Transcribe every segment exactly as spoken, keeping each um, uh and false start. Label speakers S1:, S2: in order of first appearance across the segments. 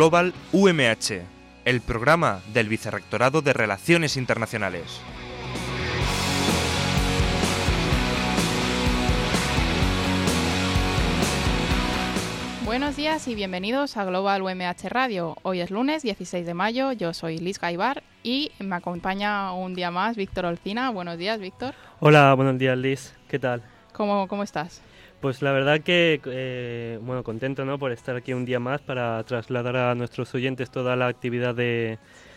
S1: Global U M H, el programa del Vicerrectorado de Relaciones Internacionales.
S2: Buenos días y bienvenidos a Global U M H Radio. Hoy es lunes dieciséis de mayo, yo soy Liz Gaibar y me acompaña un día más Víctor Olcina. Buenos días, Víctor.
S3: Hola, buenos días, Liz. ¿Qué tal?
S2: ¿Cómo, cómo estás?
S3: Pues la verdad que, eh, bueno, contento, ¿no?, por estar aquí un día más para trasladar a nuestros oyentes toda la actividad de,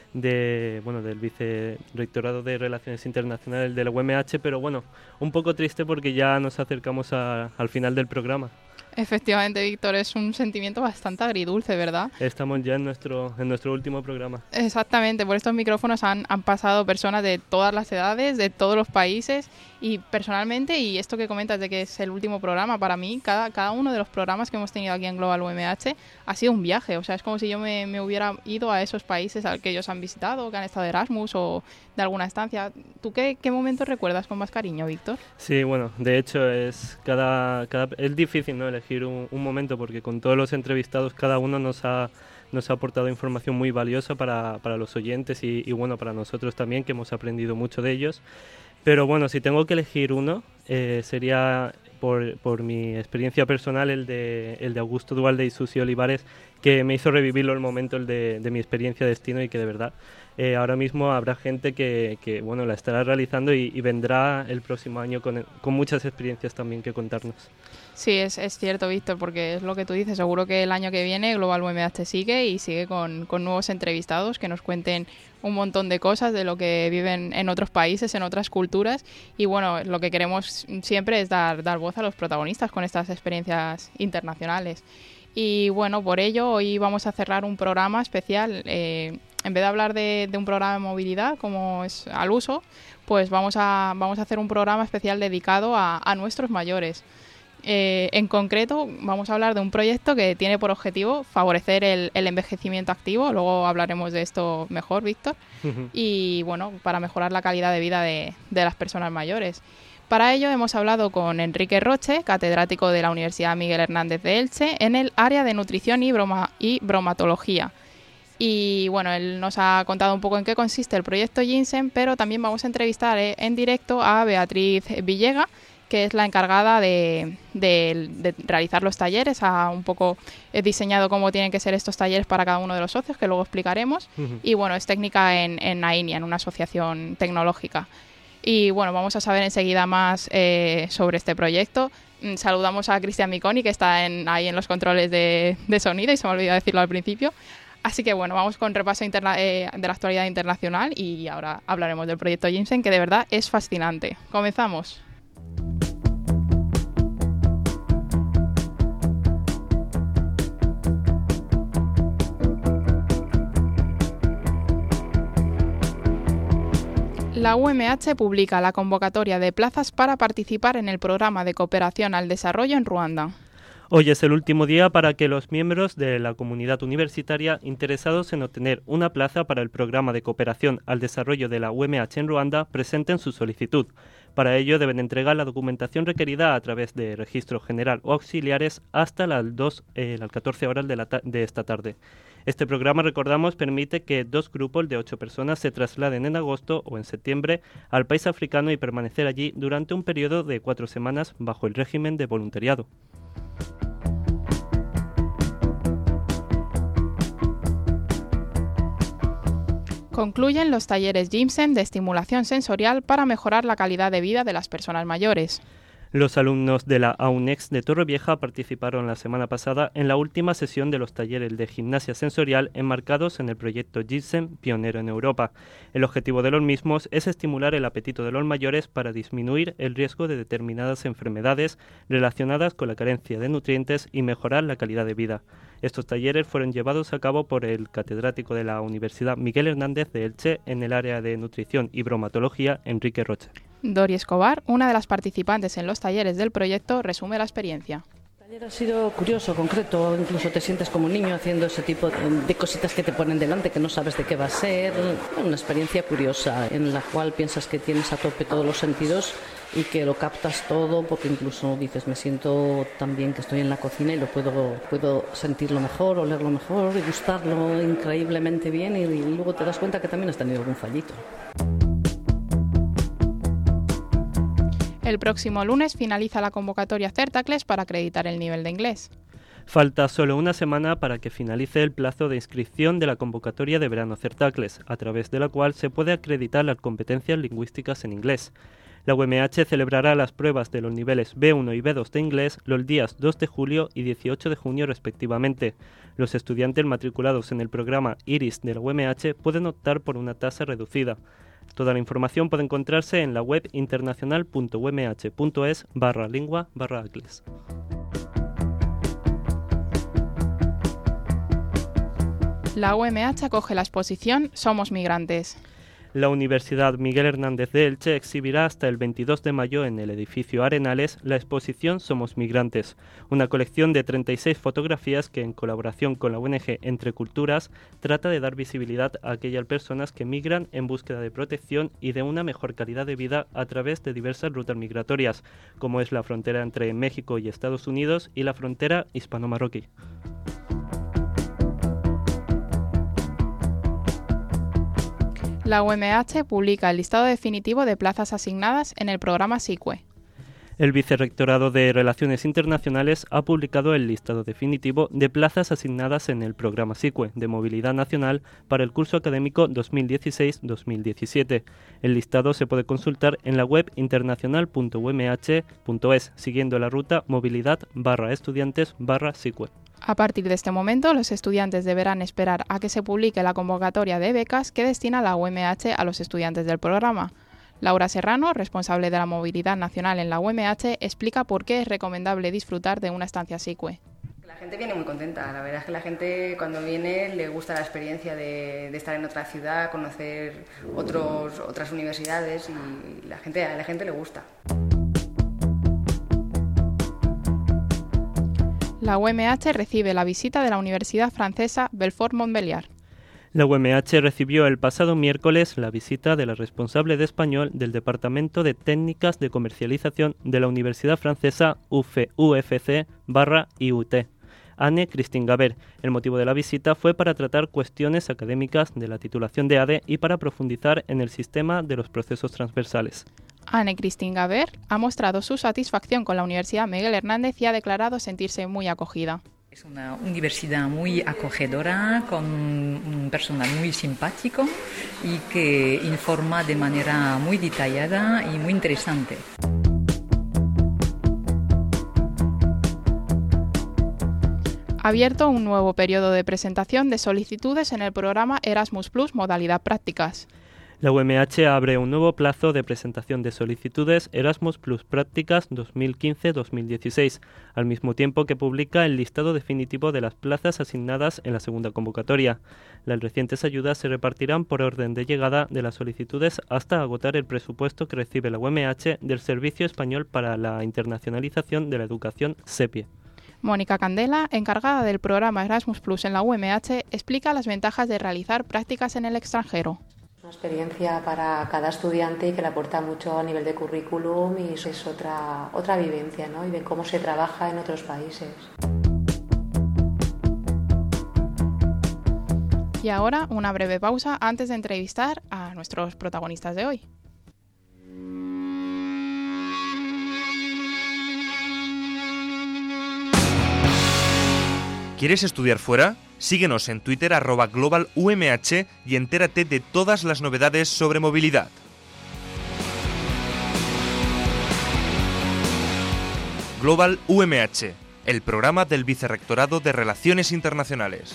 S3: de bueno, del Vicerrectorado de Relaciones Internacionales de la U M H, pero bueno, un poco triste porque ya nos acercamos a, al final del programa.
S2: Efectivamente, Víctor, es un sentimiento bastante agridulce, ¿verdad?
S3: Estamos ya en nuestro en nuestro último programa.
S2: Exactamente, por estos micrófonos han, han pasado personas de todas las edades, de todos los países y personalmente, y esto que comentas de que es el último programa, para mí, cada, cada uno de los programas que hemos tenido aquí en Global U M H ha sido un viaje, o sea, es como si yo me, me hubiera ido a esos países al que ellos han visitado, que han estado de Erasmus o de alguna estancia. ¿Tú qué, qué momento recuerdas con más cariño, Víctor?
S3: Sí, bueno, de hecho es cada, cada es difícil, ¿no?, elegir un, un momento porque con todos los entrevistados cada uno nos ha nos ha aportado información muy valiosa para, para los oyentes y, y bueno, para nosotros también, que hemos aprendido mucho de ellos. Pero bueno, si tengo que elegir uno, eh, sería por, por mi experiencia personal el de, el de Augusto Duhalde y Susi Olivares, que me hizo revivirlo el momento el de, de mi experiencia de destino y que de verdad eh, ahora mismo habrá gente que, que bueno, la estará realizando y, y vendrá el próximo año con, con muchas experiencias también que contarnos.
S2: Sí, es, es cierto, Víctor, porque es lo que tú dices. Seguro que el año que viene Global U M H sigue y sigue con, con nuevos entrevistados que nos cuenten un montón de cosas de lo que viven en otros países, en otras culturas. Y bueno, lo que queremos siempre es dar, dar voz a los protagonistas con estas experiencias internacionales. Y bueno, por ello hoy vamos a cerrar un programa especial. Eh, en vez de hablar de, de un programa de movilidad como es al uso, pues vamos a, vamos a hacer un programa especial dedicado a, a nuestros mayores. Eh, en concreto, vamos a hablar de un proyecto que tiene por objetivo favorecer el, el envejecimiento activo. Luego hablaremos de esto mejor, Víctor. Uh-huh. Y bueno, para mejorar la calidad de vida de, de las personas mayores. Para ello hemos hablado con Enrique Roche, catedrático de la Universidad Miguel Hernández de Elche, en el área de nutrición y, broma, y bromatología. Y bueno, él nos ha contado un poco en qué consiste el proyecto Ginseng, pero también vamos a entrevistar eh, en directo a Beatriz Villega, que es la encargada de, de, de realizar los talleres. Ha un poco diseñado cómo tienen que ser estos talleres para cada uno de los socios, que luego explicaremos. Uh-huh. Y bueno, es técnica en, en AINIA, en una asociación tecnológica. Y bueno, vamos a saber enseguida más eh, sobre este proyecto. Saludamos a Cristian Miconi, que está en, ahí en los controles de, de sonido, y se me olvidó decirlo al principio. Así que bueno, vamos con repaso interna- eh, de la actualidad internacional y ahora hablaremos del proyecto Ginseng, que de verdad es fascinante. Comenzamos. La U M H publica la convocatoria de plazas para participar en el programa de cooperación al desarrollo en Ruanda.
S3: Hoy es el último día para que los miembros de la comunidad universitaria interesados en obtener una plaza para el programa de cooperación al desarrollo de la U M H en Ruanda presenten su solicitud. Para ello deben entregar la documentación requerida a través de registro general o auxiliares hasta las dos, eh, las catorce horas de, la ta- de esta tarde. Este programa, recordamos, permite que dos grupos de ocho personas se trasladen en agosto o en septiembre al país africano y permanecer allí durante un periodo de cuatro semanas bajo el régimen de voluntariado.
S2: Concluyen los talleres Ginseng de estimulación sensorial para mejorar la calidad de vida de las personas mayores.
S3: Los alumnos de la AUNEX de Torrevieja participaron la semana pasada en la última sesión de los talleres de gimnasia sensorial enmarcados en el proyecto Ginseng, pionero en Europa. El objetivo de los mismos es estimular el apetito de los mayores para disminuir el riesgo de determinadas enfermedades relacionadas con la carencia de nutrientes y mejorar la calidad de vida. Estos talleres fueron llevados a cabo por el catedrático de la Universidad Miguel Hernández de Elche en el área de nutrición y bromatología, Enrique Roche.
S2: Dori Escobar, una de las participantes en los talleres del proyecto, resume la experiencia.
S4: El taller ha sido curioso, concreto, incluso te sientes como un niño haciendo ese tipo de cositas que te ponen delante, que no sabes de qué va a ser. Una experiencia curiosa en la cual piensas que tienes a tope todos los sentidos y que lo captas todo, porque incluso dices, me siento tan bien que estoy en la cocina y lo puedo, puedo sentirlo mejor, olerlo mejor y gustarlo increíblemente bien, y, y luego te das cuenta que también has tenido algún fallito.
S2: El próximo lunes finaliza la convocatoria Certacles para acreditar el nivel de inglés.
S3: Falta solo una semana para que finalice el plazo de inscripción de la convocatoria de verano Certacles, a través de la cual se puede acreditar las competencias lingüísticas en inglés. La U M H celebrará las pruebas de los niveles B uno y B dos de inglés los días dos de julio y dieciocho de junio respectivamente. Los estudiantes matriculados en el programa IRIS de la U M H pueden optar por una tasa reducida. Toda la información puede encontrarse en la web internacional punto u m h punto es barra lingua barra acles.
S2: La U M H acoge la exposición Somos Migrantes.
S3: La Universidad Miguel Hernández de Elche exhibirá hasta el veintidós de mayo en el edificio Arenales la exposición Somos Migrantes, una colección de treinta y seis fotografías que, en colaboración con la O N G Entre Culturas, trata de dar visibilidad a aquellas personas que migran en búsqueda de protección y de una mejor calidad de vida a través de diversas rutas migratorias, como es la frontera entre México y Estados Unidos y la frontera hispano-marroquí.
S2: La U M H publica el listado definitivo de plazas asignadas en el programa SICUE.
S3: El Vicerrectorado de Relaciones Internacionales ha publicado el listado definitivo de plazas asignadas en el programa SICUE de Movilidad Nacional para el curso académico dos mil dieciséis dos mil diecisiete. El listado se puede consultar en la web internacional punto u m h punto es, siguiendo la ruta movilidad barra estudiantes barra SICUE.
S2: A partir de este momento, los estudiantes deberán esperar a que se publique la convocatoria de becas que destina la U M H a los estudiantes del programa. Laura Serrano, responsable de la movilidad nacional en la U M H, explica por qué es recomendable disfrutar de una estancia SICUE.
S5: La gente viene muy contenta, la verdad es que la gente cuando viene le gusta la experiencia de, de estar en otra ciudad, conocer otros, otras universidades, y la gente, a la gente le gusta.
S2: La U M H recibe la visita de la Universidad Francesa Belfort-Montbéliard.
S3: La U M H recibió el pasado miércoles la visita de la responsable de español del Departamento de Técnicas de Comercialización de la Universidad Francesa U F C barra I U T, Anne-Christine Gaber. El motivo de la visita fue para tratar cuestiones académicas de la titulación de A D E y para profundizar en el sistema de los procesos transversales.
S2: Anne-Christine Gaber ha mostrado su satisfacción con la Universidad Miguel Hernández y ha declarado sentirse muy acogida.
S6: Es una universidad muy acogedora, con un personal muy simpático y que informa de manera muy detallada y muy interesante.
S2: Ha abierto un nuevo periodo de presentación de solicitudes en el programa Erasmus Plus modalidad prácticas.
S3: La U M H abre un nuevo plazo de presentación de solicitudes Erasmus Plus Prácticas dos mil quince dos mil dieciséis, al mismo tiempo que publica el listado definitivo de las plazas asignadas en la segunda convocatoria. Las recientes ayudas se repartirán por orden de llegada de las solicitudes hasta agotar el presupuesto que recibe la U M H del Servicio Español para la Internacionalización de la Educación, SEPIE.
S2: Mónica Candela, encargada del programa Erasmus Plus en la U M H, explica las ventajas de realizar prácticas en el extranjero.
S7: Una experiencia para cada estudiante que le aporta mucho a nivel de currículum y es otra, otra vivencia, ¿no? Y ven cómo se trabaja en otros países.
S2: Y ahora una breve pausa antes de entrevistar a nuestros protagonistas de hoy.
S1: ¿Quieres estudiar fuera? Síguenos en Twitter arroba global U M H y entérate de todas las novedades sobre movilidad. Global U M H, el programa del Vicerrectorado de Relaciones Internacionales.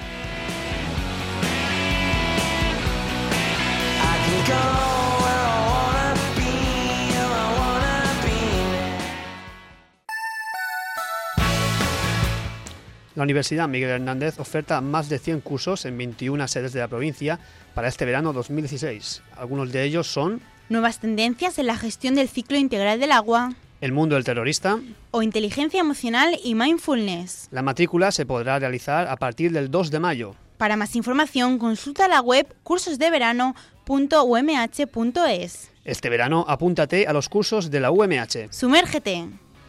S8: La Universidad Miguel Hernández oferta más de cien cursos en veintiuna sedes de la provincia para este verano dos mil dieciséis. Algunos de ellos son:
S9: nuevas tendencias en la gestión del ciclo integral del agua,
S8: el mundo del terrorista
S9: o inteligencia emocional y mindfulness.
S8: La matrícula se podrá realizar a partir del dos de mayo.
S9: Para más información, consulta la web cursos de verano punto u m h punto es.
S8: Este verano apúntate a los cursos de la U M H.
S9: Sumérgete.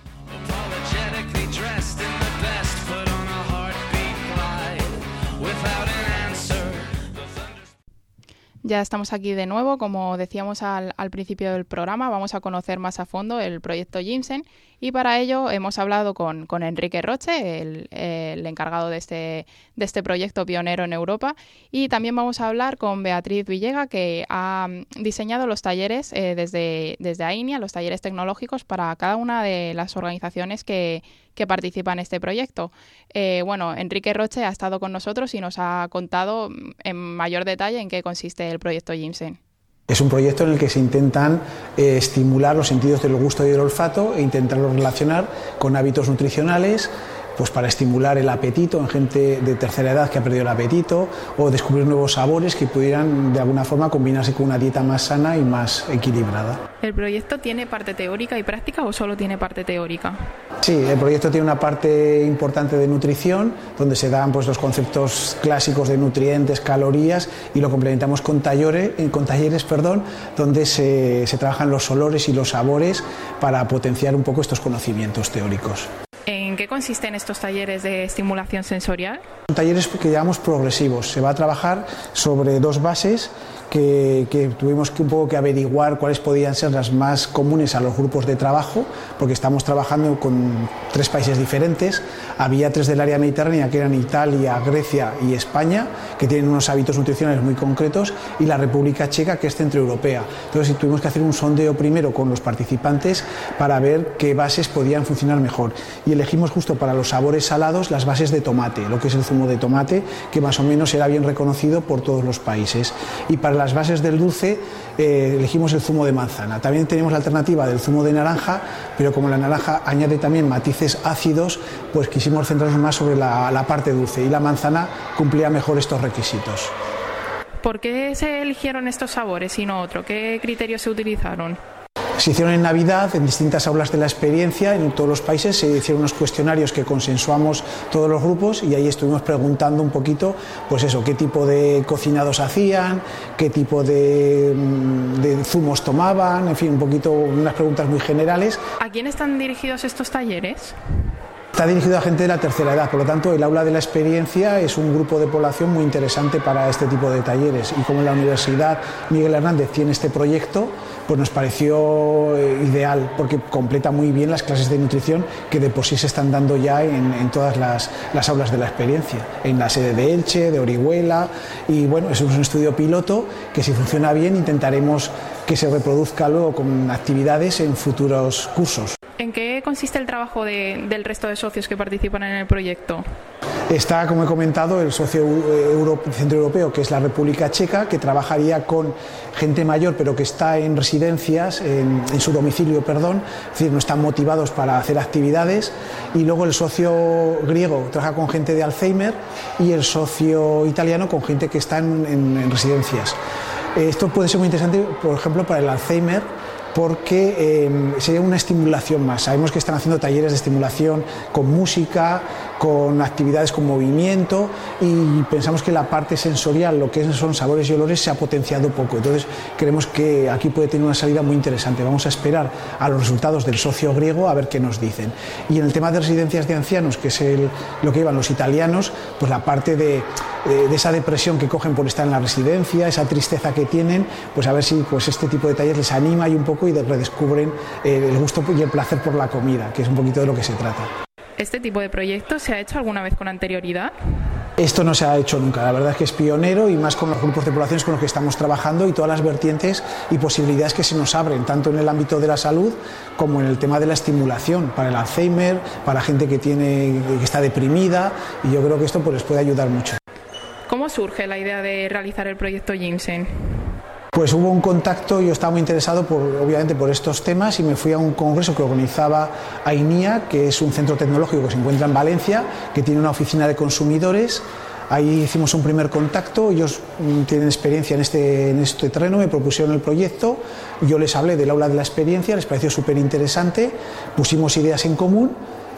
S2: Ya estamos aquí de nuevo, como decíamos al, al principio del programa, vamos a conocer más a fondo el proyecto Jimsen y para ello hemos hablado con, con Enrique Roche, el, el encargado de este, de este proyecto pionero en Europa, y también vamos a hablar con Beatriz Villega, que ha diseñado los talleres eh, desde, desde AINIA, los talleres tecnológicos para cada una de las organizaciones que, que participan en este proyecto. Eh, bueno, Enrique Roche ha estado con nosotros y nos ha contado en mayor detalle en qué consiste el proyecto Jimsen.
S10: Es un proyecto en el que se intentan eh, estimular los sentidos del gusto y del olfato e intentarlos relacionar con hábitos nutricionales, pues para estimular el apetito en gente de tercera edad que ha perdido el apetito, o descubrir nuevos sabores que pudieran de alguna forma combinarse con una dieta más sana y más equilibrada.
S2: ¿El proyecto tiene parte teórica y práctica o solo tiene parte teórica?
S10: Sí, el proyecto tiene una parte importante de nutrición, donde se dan pues, los conceptos clásicos de nutrientes, calorías, y lo complementamos con talleres, con talleres perdón, donde se, se trabajan los olores y los sabores para potenciar un poco estos conocimientos teóricos.
S2: ¿En qué consisten estos talleres de estimulación sensorial?
S10: Son talleres que llamamos progresivos. Se va a trabajar sobre dos bases que, que tuvimos que un poco que averiguar cuáles podían ser las más comunes a los grupos de trabajo, porque estamos trabajando con tres países diferentes. Había tres del área mediterránea, que eran Italia, Grecia y España, que tienen unos hábitos nutricionales muy concretos, y la República Checa, que es centroeuropea. Entonces tuvimos que hacer un sondeo primero con los participantes para ver qué bases podían funcionar mejor. Y elegimos justo para los sabores salados las bases de tomate, lo que es el zumo de tomate, que más o menos era bien reconocido por todos los países. Y para las bases del dulce eh, elegimos el zumo de manzana. También tenemos la alternativa del zumo de naranja, pero como la naranja añade también matices ácidos, pues quisimos centrarnos más sobre la, la parte dulce, y la manzana cumplía mejor estos requisitos.
S2: ¿Por qué se eligieron estos sabores y no otro? ¿Qué criterios se utilizaron?
S10: Se hicieron en Navidad en distintas aulas de la experiencia, en todos los países se hicieron unos cuestionarios que consensuamos todos los grupos, y ahí estuvimos preguntando un poquito, pues eso, qué tipo de cocinados hacían, qué tipo de, de zumos tomaban, en fin, un poquito, unas preguntas muy generales.
S2: ¿A quién están dirigidos estos talleres?
S10: Está dirigido a gente de la tercera edad, por lo tanto el aula de la experiencia es un grupo de población muy interesante para este tipo de talleres, y como la Universidad Miguel Hernández tiene este proyecto, pues nos pareció ideal, porque completa muy bien las clases de nutrición que de por sí se están dando ya en, en todas las, las aulas de la experiencia, en la sede de Elche, de Orihuela, y bueno, es un estudio piloto que, si funciona bien, intentaremos que se reproduzca luego con actividades en futuros cursos.
S2: ¿En qué consiste el trabajo de, del resto de socios que participan en el proyecto?
S10: Está, como he comentado, el socio euro, centroeuropeo, que es la República Checa, que trabajaría con gente mayor, pero que está en residencias, en, en su domicilio, perdón, es decir, no están motivados para hacer actividades. Y luego el socio griego trabaja con gente de Alzheimer, y el socio italiano con gente que está en, en, en residencias. Esto puede ser muy interesante, por ejemplo, para el Alzheimer, porque eh, sería una estimulación más. Sabemos que están haciendo talleres de estimulación con música, con actividades con movimiento, y pensamos que la parte sensorial, lo que son sabores y olores, se ha potenciado poco. Entonces creemos que aquí puede tener una salida muy interesante. Vamos a esperar a los resultados del socio griego a ver qué nos dicen. Y en el tema de residencias de ancianos, que es el, lo que llevan los italianos, pues la parte de, de, de esa depresión que cogen por estar en la residencia, esa tristeza que tienen, pues a ver si pues este tipo de talleres les anima y un poco, y redescubren el gusto y el placer por la comida, que es un poquito de lo que se trata.
S2: ¿Este tipo de proyectos se ha hecho alguna vez con anterioridad?
S10: Esto no se ha hecho nunca, la verdad es que es pionero, y más con los grupos de poblaciones con los que estamos trabajando y todas las vertientes y posibilidades que se nos abren, tanto en el ámbito de la salud como en el tema de la estimulación, para el Alzheimer, para gente que, tiene, que está deprimida, y yo creo que esto pues, les puede ayudar mucho.
S2: ¿Cómo surge la idea de realizar el proyecto Jimsen?
S10: Pues hubo un contacto, yo estaba muy interesado por, obviamente por estos temas, y me fui a un congreso que organizaba AINIA, que es un centro tecnológico que se encuentra en Valencia, que tiene una oficina de consumidores. Ahí hicimos un primer contacto, ellos tienen experiencia en este, en este terreno, me propusieron el proyecto, yo les hablé del aula de la experiencia, les pareció súper interesante, pusimos ideas en común,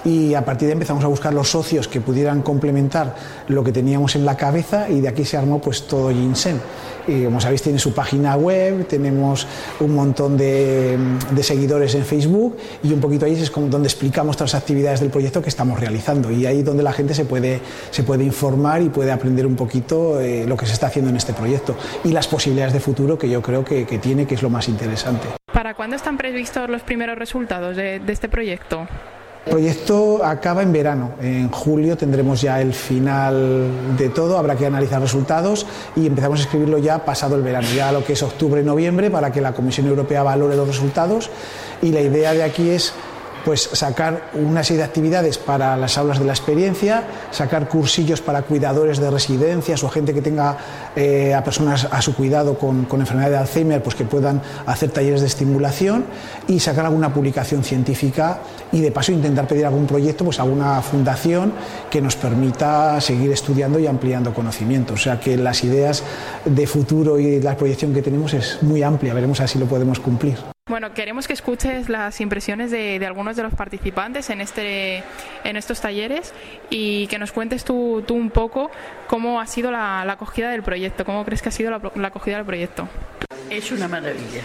S10: y a partir de ahí empezamos a buscar los socios que pudieran complementar lo que teníamos en la cabeza y de aquí se armó pues todo Ginseng. Y como sabéis tiene su página web, tenemos un montón de, de seguidores en Facebook y un poquito ahí es como donde explicamos todas las actividades del proyecto que estamos realizando y ahí donde la gente se puede, se puede informar y puede aprender un poquito eh, lo que se está haciendo en este proyecto y las posibilidades de futuro que yo creo que, que tiene, que es lo más interesante.
S2: ¿Para cuándo están previstos los primeros resultados de, de este proyecto?
S10: El proyecto acaba en verano, en julio tendremos ya el final de todo, habrá que analizar resultados y empezamos a escribirlo ya pasado el verano, ya lo que es octubre-noviembre para que la Comisión Europea valore los resultados y la idea de aquí es pues sacar una serie de actividades para las aulas de la experiencia, sacar cursillos para cuidadores de residencias o gente que tenga eh, a personas a su cuidado con, con enfermedad de Alzheimer, pues que puedan hacer talleres de estimulación y sacar alguna publicación científica y de paso intentar pedir algún proyecto pues a alguna fundación que nos permita seguir estudiando y ampliando conocimiento. O sea que las ideas de futuro y la proyección que tenemos es muy amplia, veremos a ver si lo podemos cumplir.
S2: Bueno, queremos que escuches las impresiones de, de algunos de los participantes en, este, en estos talleres y que nos cuentes tú, tú un poco cómo ha sido la, la acogida del proyecto, cómo crees que ha sido la, la acogida del proyecto.
S11: Es una maravilla,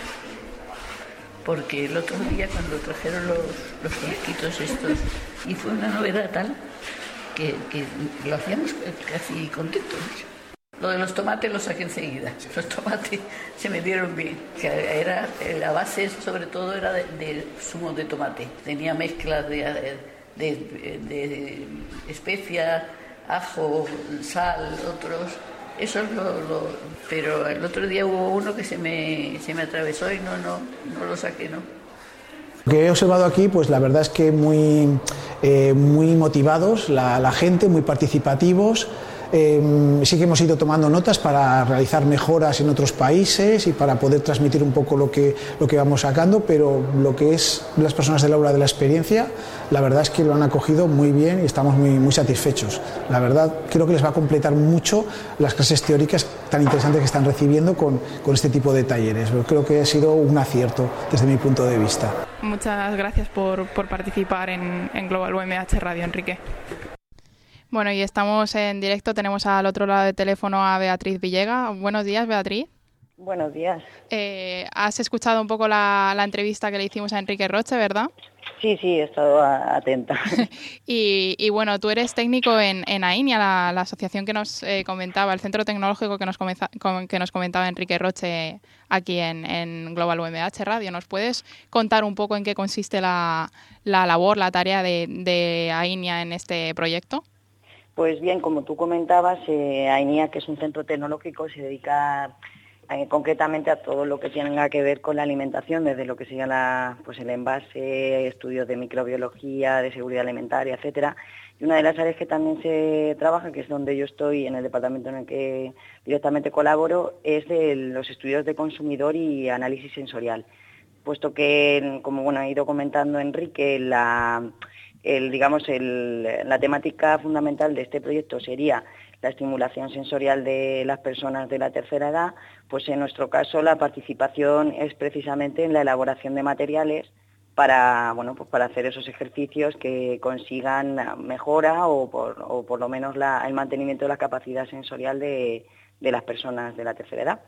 S11: porque el otro día cuando trajeron los, los frasquitos estos, y fue una novedad tal que, que lo hacíamos casi contentos. Lo de los tomates lo saqué enseguida. Los tomates se me dieron bien. Que era, la base, sobre todo, era de, de zumo de tomate. Tenía mezclas de, de, de, de especias, ajo, sal, otros. Eso es lo, lo... Pero el otro día hubo uno que se me, se me atravesó y no, no, no lo saqué, ¿no?
S10: Lo que he observado aquí, pues la verdad es que muy, eh, muy motivados, la, la gente, muy participativos. Eh, sí que hemos ido tomando notas para realizar mejoras en otros países y para poder transmitir un poco lo que, lo que vamos sacando, pero lo que es las personas del aula de la experiencia, la verdad es que lo han acogido muy bien y estamos muy, muy satisfechos. La verdad, creo que les va a completar mucho las clases teóricas tan interesantes que están recibiendo con, con este tipo de talleres. Creo que ha sido un acierto desde mi punto de vista.
S2: Muchas gracias por, por participar en, en Global U M H Radio, Enrique. Bueno, y estamos en directo, tenemos al otro lado del teléfono a Beatriz Villega. Buenos días, Beatriz.
S12: Buenos días.
S2: Eh, has escuchado un poco la, la entrevista que le hicimos a Enrique Roche, ¿verdad?
S12: Sí, sí, he estado atenta.
S2: y, y bueno, tú eres técnico en, en AINIA, la, la asociación que nos eh, comentaba, el centro tecnológico que nos, comenta, que nos comentaba Enrique Roche aquí en, en Global U M H Radio. ¿Nos puedes contar un poco en qué consiste la, la labor, la tarea de, de AINIA en este proyecto?
S12: Pues bien, como tú comentabas, eh, AINIA, que es un centro tecnológico, se dedica eh, concretamente a todo lo que tenga que ver con la alimentación, desde lo que sería la, pues el envase, estudios de microbiología, de seguridad alimentaria, etcétera. Y una de las áreas que también se trabaja, que es donde yo estoy, en el departamento en el que directamente colaboro, es de los estudios de consumidor y análisis sensorial. Puesto que, como bueno, ha ido comentando Enrique, la... El, digamos, el, la temática fundamental de este proyecto sería la estimulación sensorial de las personas de la tercera edad, pues en nuestro caso la participación es precisamente en la elaboración de materiales para, bueno, pues para hacer esos ejercicios que consigan mejora o por, o por lo menos la, el mantenimiento de la capacidad sensorial de, de las personas de la tercera edad.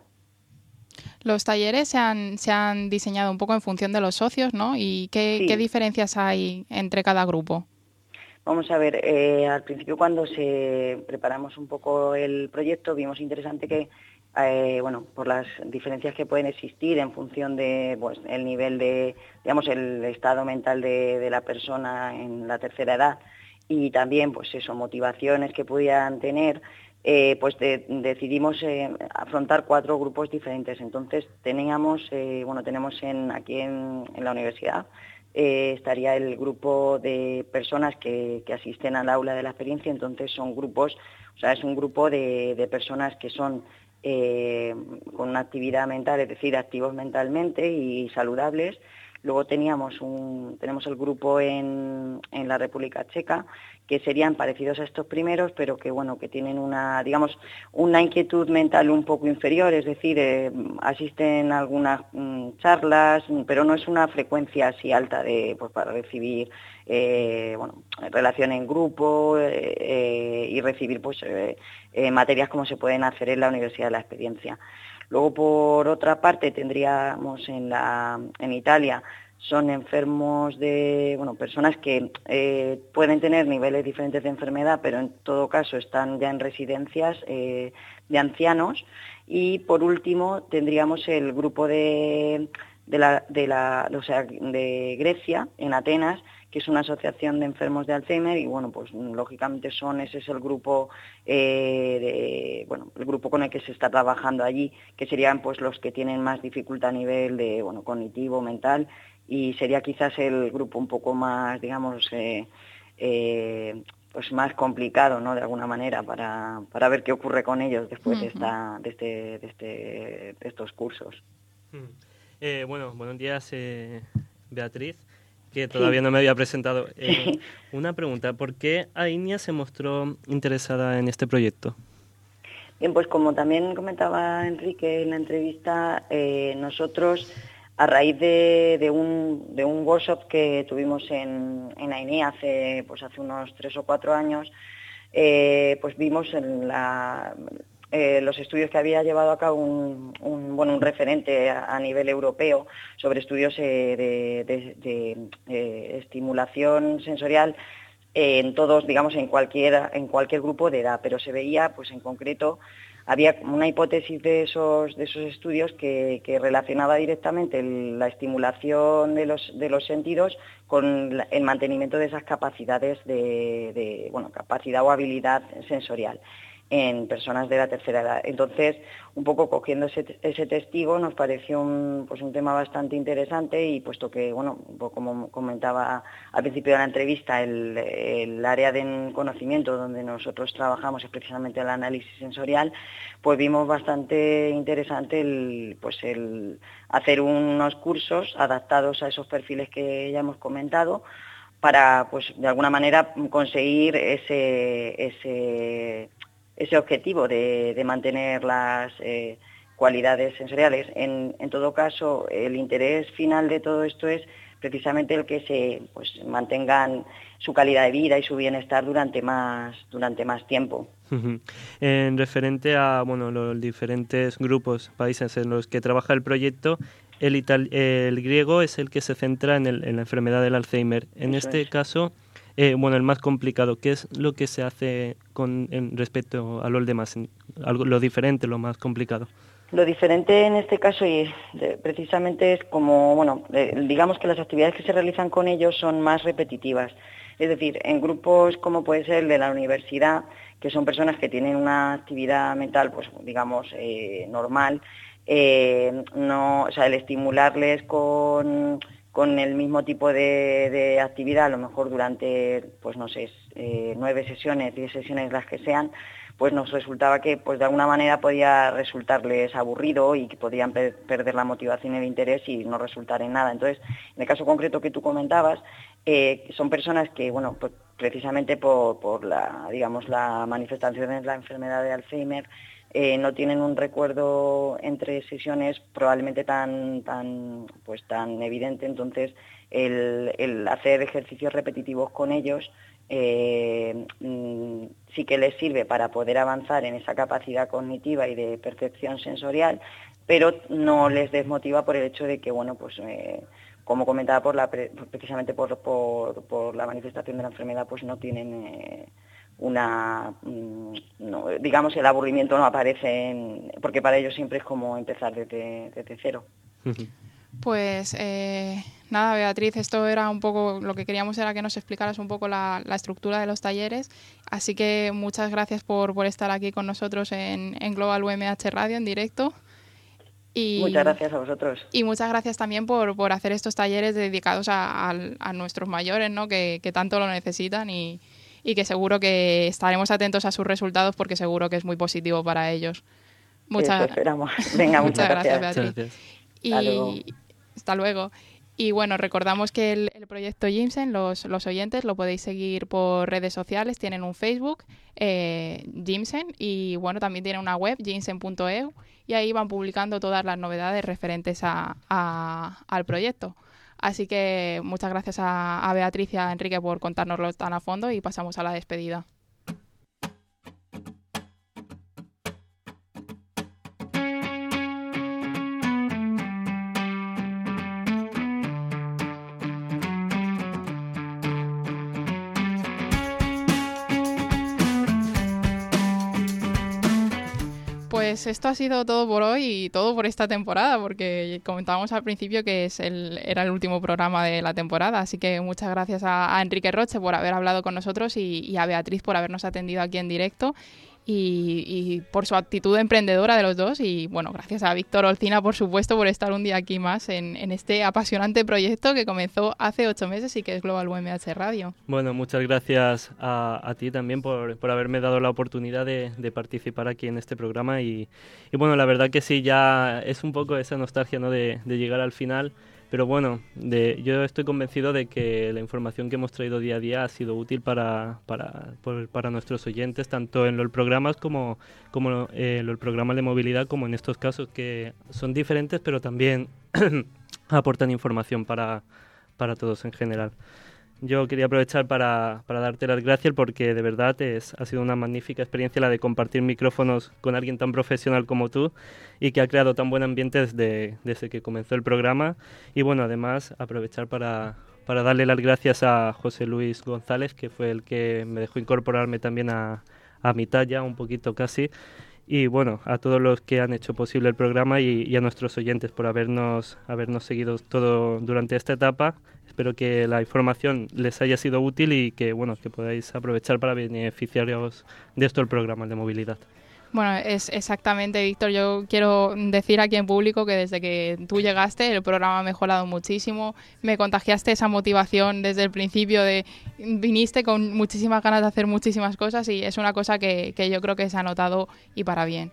S2: Los talleres se han, se han diseñado un poco en función de los socios, ¿no? ¿Y qué, sí. qué diferencias hay entre cada grupo?
S12: Vamos a ver, eh, al principio cuando se preparamos un poco el proyecto vimos interesante que, eh, bueno, por las diferencias que pueden existir en función de, pues, el nivel de, digamos, el estado mental de, de la persona en la tercera edad y también, pues eso, motivaciones que pudieran tener. Eh, pues de, decidimos eh, afrontar cuatro grupos diferentes. Entonces teníamos, eh, bueno, tenemos en, aquí en, en la universidad, eh, estaría el grupo de personas que, que asisten al aula de la experiencia. Entonces son grupos, o sea, es un grupo de, de personas que son eh, con una actividad mental, es decir, activos mentalmente y saludables. Luego teníamos un, tenemos el grupo en, en la República Checa, que serían parecidos a estos primeros, pero que bueno, que tienen una, digamos, una inquietud mental un poco inferior, es decir, eh, asisten a algunas mm, charlas, pero no es una frecuencia así alta de, pues, para recibir eh, bueno, relación en grupo eh, eh, y recibir pues eh, eh, materias como se pueden hacer en la Universidad de la Experiencia. Luego, por otra parte, tendríamos en, la, en Italia, son enfermos de, bueno, personas que eh, pueden tener niveles diferentes de enfermedad, pero en todo caso están ya en residencias eh, de ancianos. Y por último, tendríamos el grupo de, de, la, de, la, o sea, de Grecia, en Atenas, que es una asociación de enfermos de Alzheimer, y bueno, pues lógicamente son, ese es el grupo eh, de, bueno, el grupo con el que se está trabajando allí, que serían pues los que tienen más dificultad a nivel de, bueno, cognitivo, mental, y sería quizás el grupo un poco más, digamos, eh, eh, pues más complicado, ¿no?, de alguna manera, para, para ver qué ocurre con ellos después uh-huh. de esta, de este, de este, de estos cursos.
S3: Uh-huh. Eh, bueno, buenos días, eh, Beatriz, que todavía sí. no me había presentado. Eh, sí. Una pregunta, ¿por qué Ainia se mostró interesada en este proyecto?
S12: Bien, pues como también comentaba Enrique en la entrevista, eh, nosotros, a raíz de, de, un, de un workshop que tuvimos en, en Ainia hace, pues hace unos tres o cuatro años, eh, pues vimos en la... Eh, los estudios que había llevado a cabo un, un, bueno, un referente a, a nivel europeo sobre estudios eh, de, de, de eh, estimulación sensorial eh, en todos, digamos, en cualquier, en cualquier grupo de edad, pero se veía, pues en concreto, había una hipótesis de esos, de esos estudios que, que relacionaba directamente el, la estimulación de los, de los sentidos con la, el mantenimiento de esas capacidades de, de, bueno, capacidad o habilidad sensorial en personas de la tercera edad. Entonces, un poco cogiendo ese, ese testigo, nos pareció un, pues un tema bastante interesante, y puesto que, bueno, como comentaba al principio de la entrevista, el, el área de conocimiento donde nosotros trabajamos es precisamente el análisis sensorial, pues vimos bastante interesante el, pues el hacer unos cursos adaptados a esos perfiles que ya hemos comentado, para, pues, de alguna manera conseguir ese... ese ese objetivo de, de mantener las eh, cualidades sensoriales. En, en todo caso, el interés final de todo esto es precisamente el que se pues, mantengan su calidad de vida y su bienestar durante más, durante más tiempo.
S3: Uh-huh. En referente a bueno, los diferentes grupos, países en los que trabaja el proyecto, el, ital- el griego es el que se centra en, el, en la enfermedad del Alzheimer. En Eso este es. caso... Eh, bueno, el más complicado, ¿qué es lo que se hace con en respecto a los demás? Algo, lo diferente, lo más complicado.
S12: Lo diferente en este caso y de, precisamente es como, bueno, de, digamos que las actividades que se realizan con ellos son más repetitivas. Es decir, en grupos como puede ser el de la universidad, que son personas que tienen una actividad mental, pues digamos, eh, normal, eh, no, o sea, el estimularles con... con el mismo tipo de, de actividad, a lo mejor durante, pues no sé, eh, nueve sesiones, diez sesiones las que sean, pues nos resultaba que pues de alguna manera podía resultarles aburrido y que podían per- perder la motivación y el interés y no resultar en nada. Entonces, en el caso concreto que tú comentabas, eh, son personas que, bueno, pues precisamente por, por la, digamos, la manifestación de la enfermedad de Alzheimer, Eh, no tienen un recuerdo entre sesiones probablemente tan tan pues tan evidente. Entonces el, el hacer ejercicios repetitivos con ellos eh, mm, sí que les sirve para poder avanzar en esa capacidad cognitiva y de percepción sensorial, pero no les desmotiva por el hecho de que, bueno, pues eh, como comentaba, por la precisamente por, por, por la manifestación de la enfermedad, pues no tienen eh, una, no, digamos, el aburrimiento no aparece, en, porque para ellos siempre es como empezar desde, desde cero.
S2: Pues eh, nada, Beatriz, esto era un poco, lo que queríamos era que nos explicaras un poco la, la estructura de los talleres, así que muchas gracias por, por estar aquí con nosotros en, en Global U M H Radio en directo. Y,
S12: muchas gracias a vosotros.
S2: Y muchas gracias también por, por hacer estos talleres dedicados a, a, a nuestros mayores, ¿no? que, que tanto lo necesitan, y y que seguro que estaremos atentos a sus resultados porque seguro que es muy positivo para ellos.
S12: Muchas, Eso esperamos. Venga, muchas, muchas gracias,
S2: gracias, Beatriz.
S3: Gracias.
S2: Y
S12: hasta luego.
S2: Hasta luego. Y bueno, recordamos que el, el proyecto Jimsen, los, los oyentes, lo podéis seguir por redes sociales, tienen un Facebook, eh, Jimsen, y bueno, también tienen una web, jimsen punto e u, y ahí van publicando todas las novedades referentes a, a, al proyecto. Así que muchas gracias a, a Beatriz y a Enrique por contárnoslo tan a fondo y pasamos a la despedida. Pues esto ha sido todo por hoy y todo por esta temporada, porque comentábamos al principio que es el, era el último programa de la temporada, así que muchas gracias a, a Enrique Roche por haber hablado con nosotros y, y a Beatriz por habernos atendido aquí en directo y, y por su actitud emprendedora de los dos, y bueno, gracias a Víctor Olcina, por supuesto, por estar un día aquí más en, en este apasionante proyecto que comenzó hace ocho meses y que es Global U M H Radio.
S3: Bueno, muchas gracias a, a ti también por, por haberme dado la oportunidad de, de participar aquí en este programa y, y bueno, la verdad que sí, ya es un poco esa nostalgia, ¿no?, de, de llegar al final. Pero bueno, de, yo estoy convencido de que la información que hemos traído día a día ha sido útil para, para, por, para nuestros oyentes, tanto en los programas como, como eh, los programas de movilidad, como en estos casos que son diferentes, pero también aportan información para, para todos en general. Yo quería aprovechar para, para darte las gracias porque de verdad es, ha sido una magnífica experiencia la de compartir micrófonos con alguien tan profesional como tú y que ha creado tan buen ambiente desde, desde que comenzó el programa. Y bueno, además aprovechar para, para darle las gracias a José Luis González, que fue el que me dejó incorporarme también a, a mi talla, un poquito casi. Y bueno, a todos los que han hecho posible el programa y, y a nuestros oyentes por habernos, habernos seguido todo durante esta etapa. Espero que la información les haya sido útil y que bueno, que podáis aprovechar para beneficiaros de esto el programa de movilidad.
S2: Bueno, es exactamente, Víctor. Yo quiero decir aquí en público que desde que tú llegaste el programa ha mejorado muchísimo. Me contagiaste esa motivación desde el principio, de viniste con muchísimas ganas de hacer muchísimas cosas y es una cosa que, que yo creo que se ha notado y para bien.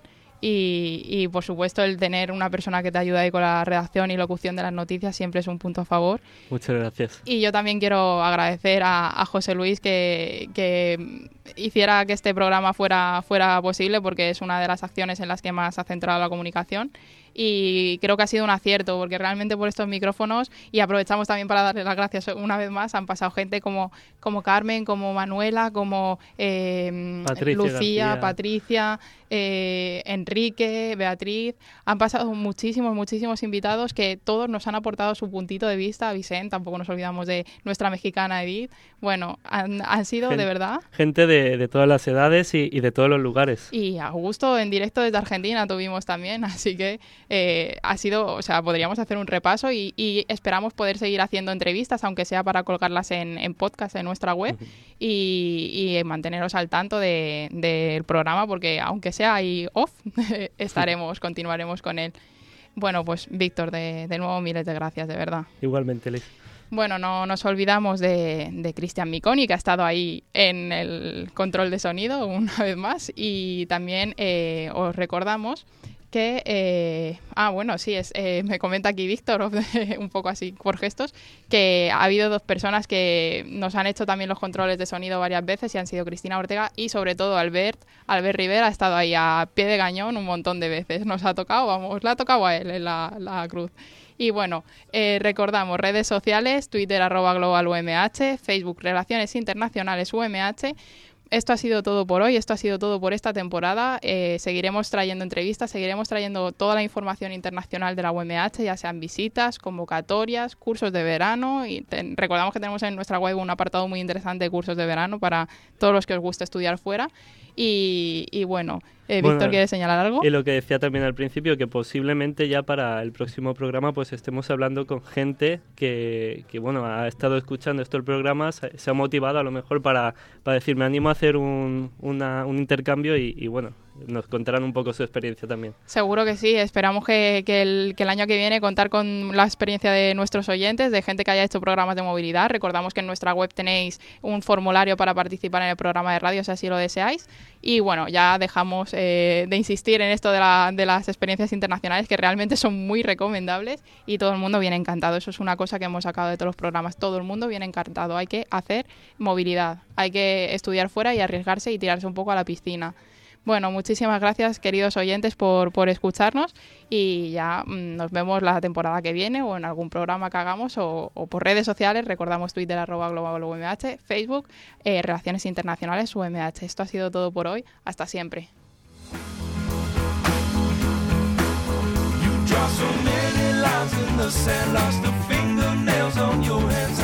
S2: Y, y por supuesto el tener una persona que te ayuda ahí con la redacción y locución de las noticias siempre es un punto a favor.
S3: Muchas gracias.
S2: Y yo también quiero agradecer a, a José Luis que, que hiciera que este programa fuera, fuera posible, porque es una de las acciones en las que más ha centrado la comunicación. Y creo que ha sido un acierto, porque realmente por estos micrófonos, y aprovechamos también para darle las gracias una vez más, han pasado gente como, como Carmen, como Manuela, como eh,
S3: Patricia
S2: Lucía,
S3: García.
S2: Patricia, eh, Enrique, Beatriz. Han pasado muchísimos, muchísimos invitados que todos nos han aportado su puntito de vista. Vicente, tampoco nos olvidamos de nuestra mexicana Edith. Bueno, han, han sido
S3: Gen-
S2: de verdad.
S3: Gente de, de todas las edades y, y de todos los lugares.
S2: Y Augusto en directo desde Argentina tuvimos también, así que eh, ha sido, o sea, podríamos hacer un repaso y, y esperamos poder seguir haciendo entrevistas, aunque sea para colgarlas en, en podcast en nuestra web uh-huh. y, y manteneros al tanto de, del programa, porque aunque sea ahí off, estaremos, continuaremos con él. Bueno, pues Víctor, de, de nuevo miles de gracias, de verdad.
S3: Igualmente, Liz.
S2: Bueno, no nos olvidamos de, de Cristian Miconi, que ha estado ahí en el control de sonido una vez más, y también eh, os recordamos que, eh, ah, bueno, sí, es, eh, me comenta aquí Víctor, un poco así por gestos, que ha habido dos personas que nos han hecho también los controles de sonido varias veces y han sido Cristina Ortega y sobre todo Albert, Albert Rivera ha estado ahí a pie de cañón un montón de veces, nos ha tocado, vamos, le ha tocado a él en la, la cruz. Y bueno, eh, recordamos redes sociales, Twitter arroba Global U M H, Facebook Relaciones Internacionales U M H. Esto ha sido todo por hoy, esto ha sido todo por esta temporada. Eh, seguiremos trayendo entrevistas, seguiremos trayendo toda la información internacional de la U M H, ya sean visitas, convocatorias, cursos de verano. Y te, recordamos que tenemos en nuestra web un apartado muy interesante de cursos de verano para todos los que os guste estudiar fuera. Y, y bueno, eh,
S3: bueno,
S2: Víctor, ¿quiere señalar algo?
S3: Y lo que decía también al principio, que posiblemente ya para el próximo programa pues estemos hablando con gente que, que bueno, ha estado escuchando esto el programa, se, se ha motivado a lo mejor para, para decir, me animo a hacer un, una, un intercambio y, y bueno, nos contarán un poco su experiencia también.
S2: Seguro que sí, esperamos que, que, el, que el año que viene contar con la experiencia de nuestros oyentes, de gente que haya hecho programas de movilidad. Recordamos que en nuestra web tenéis un formulario para participar en el programa de radio, si así lo deseáis. Y bueno, ya dejamos eh, de insistir en esto de, la, de las experiencias internacionales, que realmente son muy recomendables y todo el mundo viene encantado. Eso es una cosa que hemos sacado de todos los programas. Todo el mundo viene encantado. Hay que hacer movilidad, hay que estudiar fuera y arriesgarse y tirarse un poco a la piscina. Bueno, muchísimas gracias, queridos oyentes, por, por escucharnos y ya mmm, nos vemos la temporada que viene o en algún programa que hagamos o, o por redes sociales. Recordamos Twitter, arroba Global U M H, Facebook, eh, Relaciones Internacionales U M H. Esto ha sido todo por hoy. Hasta siempre. You draw so many lines in the sand, lost the fingernails on your hands.